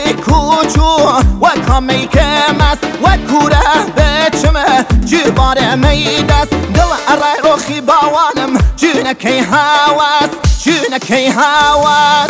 کوچو و کامی که مست و کوره بچمه جباره میدست دل ارای روخی باوانم جونکی هواس جونکی هواس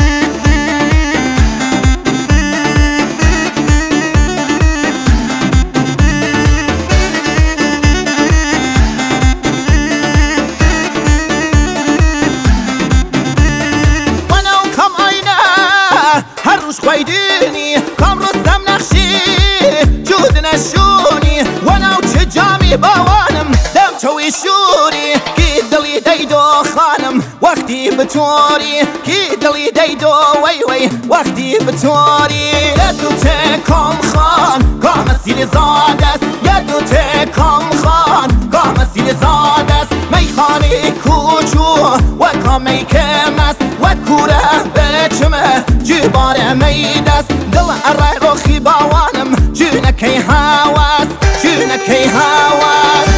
خویدینی کام رستم نقشی جود نشونی وناو چه جامی باوانم دم چوی شوری کی دلی دیدو خانم وقتی بطوری کی دلی دیدو وی وی وقتی بطوری یدو ته کام خان کام سیل زادست یدو ته کام خان کام سیل زادست میخانی کوچو و کامی که مست و کوره بچمه جباره میدست دل ارای روخی باوانم جونکی هواس جونکی هواس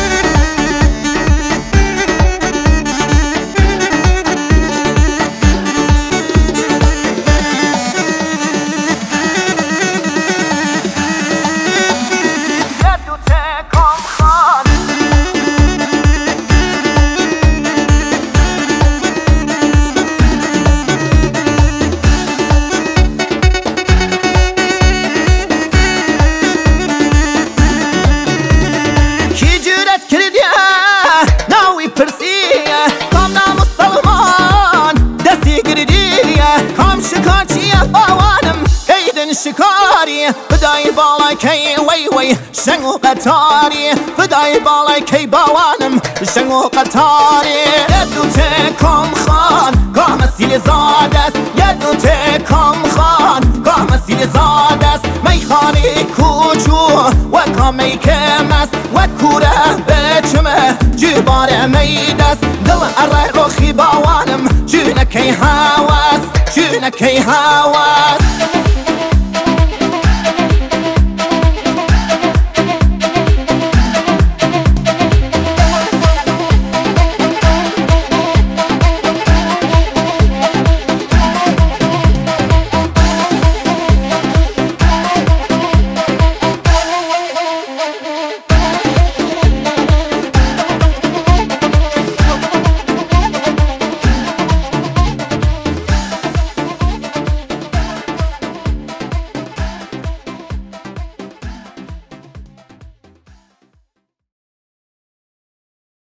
شکاری فدای بالای کی وی وی شنگ و قطاری فدای بالای کی باوانم شنگ و قطاری یدو ته کام خان کام سیل زادست یدو ته کام خان کام سیل زادست میخانی کوچو و کامی که مست و کوره بچمه جباره میدست دل ارای روخی باوانم جونکی هواس جونکی هواس